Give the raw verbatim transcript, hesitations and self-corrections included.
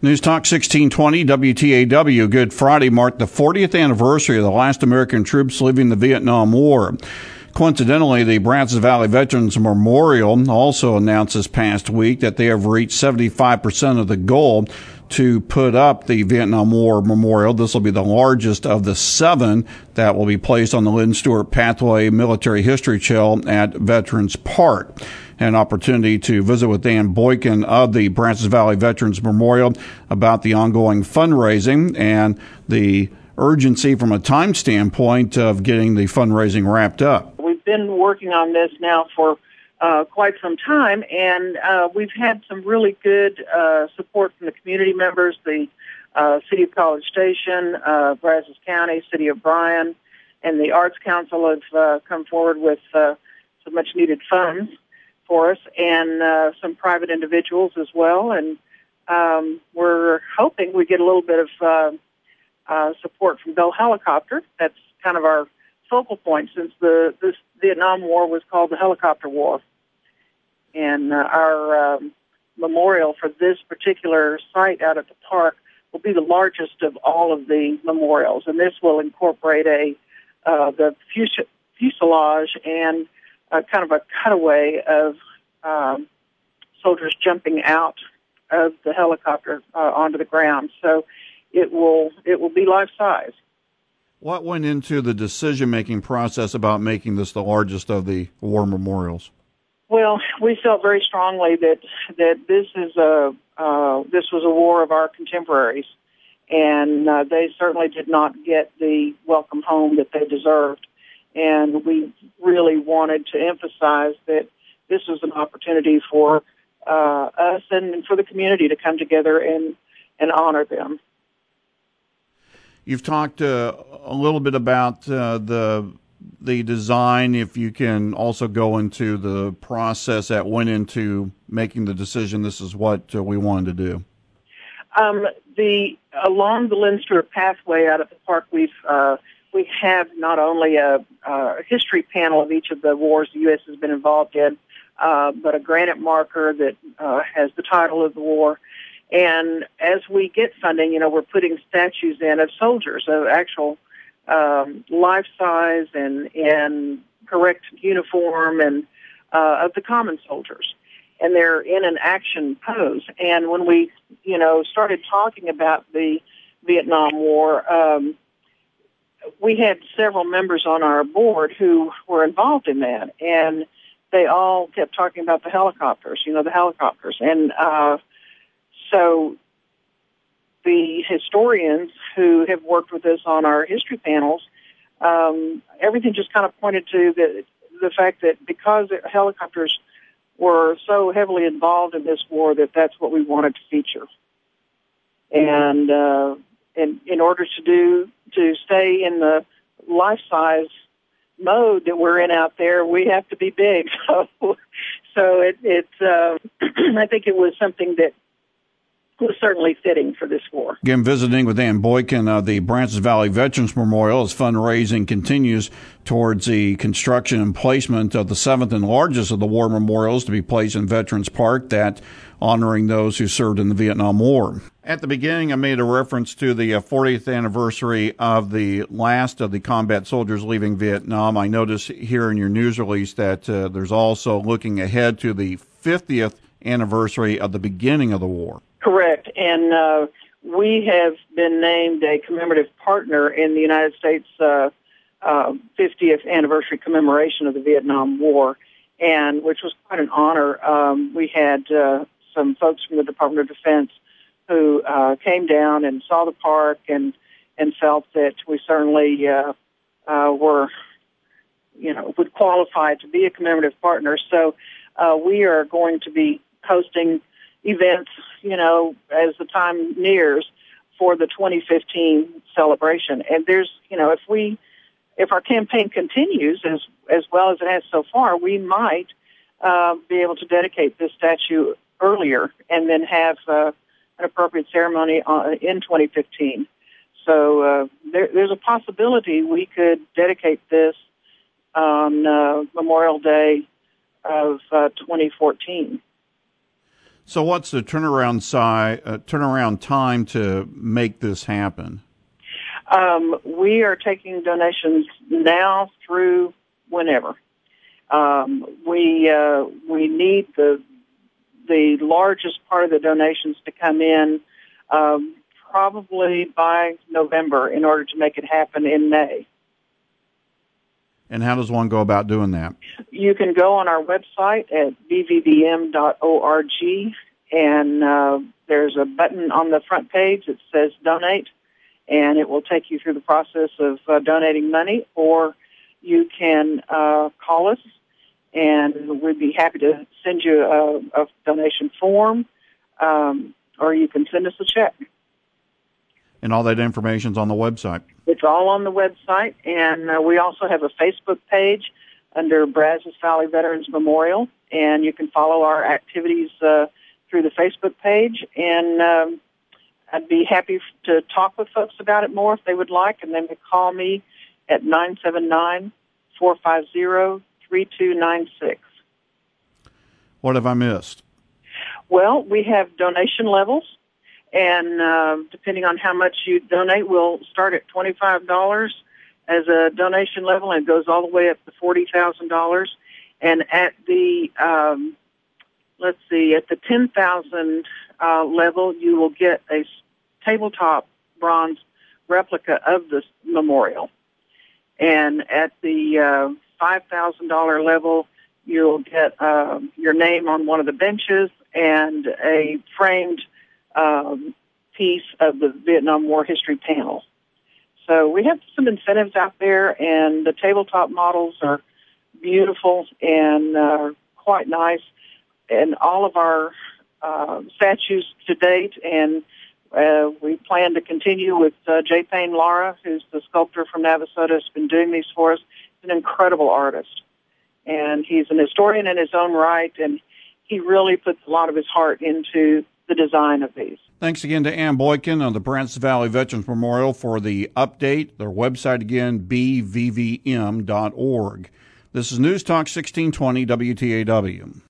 News Talk sixteen twenty W T A W. Good Friday marked the fortieth anniversary of the last American troops leaving the Vietnam War. Coincidentally, the Brazos Valley Veterans Memorial also announced this past week that they have reached seventy-five percent of the goal to put up the Vietnam War Memorial. This will be the largest of the seven that will be placed on the Lynn Stewart Pathway Military History Trail at Veterans Park. An opportunity to visit with Dan Boykin of the Brazos Valley Veterans Memorial about the ongoing fundraising and the urgency from a time standpoint of getting the fundraising wrapped up. We've been working on this now for uh, quite some time, and uh, we've had some really good uh, support from the community members, the uh, City of College Station, uh, Brazos County, City of Bryan, and the Arts Council have uh, come forward with uh, some much-needed funds for us, and uh, some private individuals as well. And um, we're hoping we get a little bit of uh, uh, support from Bell Helicopter. That's kind of our focal point since the this Vietnam War was called the Helicopter War. And uh, our um, memorial for this particular site out at the park will be the largest of all of the memorials. And this will incorporate a uh, the fus- fuselage and Uh, kind of a cutaway of um, soldiers jumping out of the helicopter uh, onto the ground. So it will it will be life size. What went into the decision-making process about making this the largest of the war memorials? Well, we felt very strongly that that this is a uh, this was a war of our contemporaries, and uh, they certainly did not get the welcome home that they deserved. And we really wanted to emphasize that this was an opportunity for uh, us and for the community to come together and, and honor them. You've talked uh, a little bit about uh, the the design. If you can also go into the process that went into making the decision, this is what uh, we wanted to do. Um, the along the Lynn Stewart Pathway out at the park, we've uh, we have not only a, a history panel of each of the wars the U S has been involved in, uh, but a granite marker that uh, has the title of the war. And as we get funding, you know, we're putting statues in of soldiers, of actual um, life-size and, and correct uniform and uh, of the common soldiers. And they're in an action pose. And when we, you know, started talking about the Vietnam War, um, we had several members on our board who were involved in that, and they all kept talking about the helicopters, you know, the helicopters. And uh, so the historians who have worked with us on our history panels, um, everything just kind of pointed to the, the fact that because helicopters were so heavily involved in this war, that that's what we wanted to feature. And uh, in, in order to do to stay in the life-size mode that we're in out there, we have to be big. So, so it, it's uh, I think it was something that was certainly fitting for this war. Again, visiting with Dan Boykin of the Brazos Valley Veterans Memorial as fundraising continues towards the construction and placement of the seventh and largest of the war memorials to be placed in Veterans Park, that honoring those who served in the Vietnam War. At the beginning, I made a reference to the fortieth anniversary of the last of the combat soldiers leaving Vietnam. I notice here in your news release that uh, there's also looking ahead to the fiftieth anniversary of the beginning of the war. Correct. And uh, we have been named a commemorative partner in the United States uh, uh, fiftieth anniversary commemoration of the Vietnam War, and which was quite an honor. Um, we had uh, some folks from the Department of Defense who uh, came down and saw the park and, and felt that we certainly uh, uh, were, you know, would qualify to be a commemorative partner. So uh, we are going to be hosting events, you know, as the time nears for the twenty fifteen celebration. And there's, you know, if we, if our campaign continues as, as well as it has so far, we might uh, be able to dedicate this statue earlier and then have uh, an appropriate ceremony uh, in twenty fifteen. So uh, there, there's a possibility we could dedicate this on uh, Memorial Day of uh, twenty fourteen. So what's the turnaround si- uh, turnaround time to make this happen? Um, we are taking donations now through whenever. Um, we uh, we need the the largest part of the donations to come in um, probably by November in order to make it happen in May. And how does one go about doing that? You can go on our website at v v b m dot org, and uh, there's a button on the front page that says Donate, and it will take you through the process of uh, donating money, or you can uh, call us, and we'd be happy to send you a, a donation form, um, or you can send us a check. And all that information's on the website. It's all on the website, and uh, we also have a Facebook page under Brazos Valley Veterans Memorial, and you can follow our activities uh, through the Facebook page, and um, I'd be happy to talk with folks about it more if they would like, and they can call me at nine seven nine, four five zero, three two nine six. What have I missed? Well, we have donation levels. And uh, depending on how much you donate, we'll start at twenty-five dollars as a donation level, and it goes all the way up to forty thousand dollars. And at the, um, let's see, at the ten thousand dollars uh, level, you will get a tabletop bronze replica of the memorial. And at the uh, five thousand dollars level, you'll get uh, your name on one of the benches and a framed Um, piece of the Vietnam War history panel. So we have some incentives out there, and the tabletop models are beautiful and uh, quite nice. And all of our uh, statues to date, and uh, we plan to continue with uh, J. Payne Lara, who's the sculptor from Navasota, has been doing these for us. He's an incredible artist, and he's an historian in his own right, and he really puts a lot of his heart into the design of these. Thanks again to Ann Boykin of the Brazos Valley Veterans Memorial for the update. Their website again, b v v m dot org. This is News Talk sixteen twenty W T A W.